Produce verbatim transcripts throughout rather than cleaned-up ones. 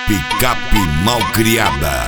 Picape malcriada.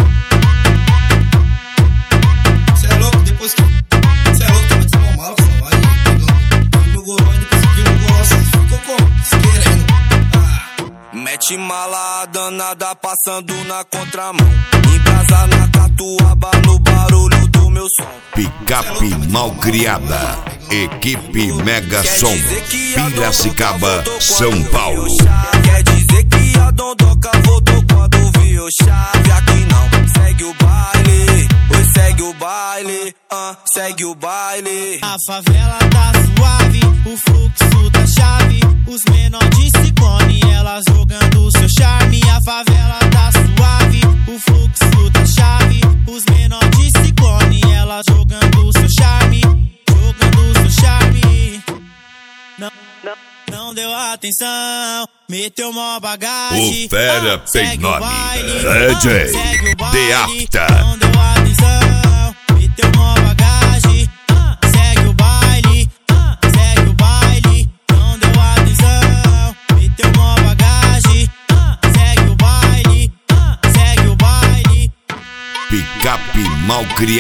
Cê é louco, depois que. Cê é louco, também desmão mal, só aí pegando meu goró e depois que eu goró, cê ficou como? Esquerendo. Ah. Mete mala danada passando na contramão. Embrasa na catuaba no barulho do meu som. Picape malcriada. Equipe Mega Som. Piracicaba, São Paulo. Quer dizer que a Dondoca voltou quando viu chave. Aqui não, segue o baile. Oi, segue o baile, uh, segue o baile. A favela tá suave, o fluxo tá chave. Os menor de ciclone, ela jogando seu charme. A favela tá suave, o fluxo tá chave. Os menor de ciclone, ela jogando seu charme. Jogando seu charme. Não, não, não deu atenção, meteu mó bagagem. O Fera ah, tem nome, baile, D J ah, De Apta. Não deu atenção, meteu mó bagagem. ah, Segue o baile, ah, segue o baile. Não deu atenção, meteu mó bagagem. ah, Segue o baile, ah, segue o baile. Picape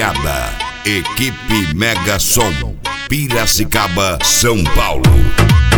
malcriada. Equipe Mega Som. Piracicaba, São Paulo.